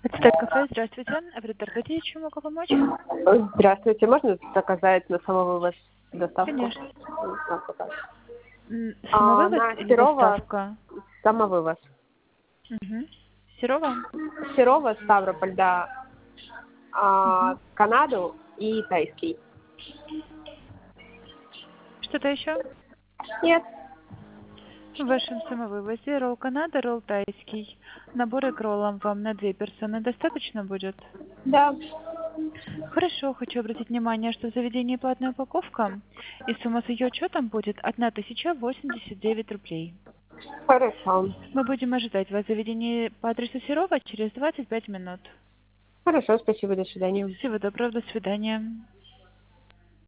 Ацтек кафе, здравствуйте. Оператор, чем могу помочь? Здравствуйте, можно заказать на самовывоз доставку? Конечно. Самовывоз На или Серова доставка? самовывоз. Угу. Серова? Серова, Ставрополь, да. Угу. Канаду и тайский. Что-то еще? Нет. В вашем самовывозе ролл Канада, ролл тайский. Наборы к роллам вам на 2 персоны достаточно будет? Да. Хорошо, хочу обратить внимание, что в заведении платная упаковка, и сумма с ее учетом будет 1089 рублей. Хорошо. Мы будем ожидать вас в заведении по адресу Серова через 25 минут. Хорошо, спасибо, до свидания. Всего доброго, до свидания.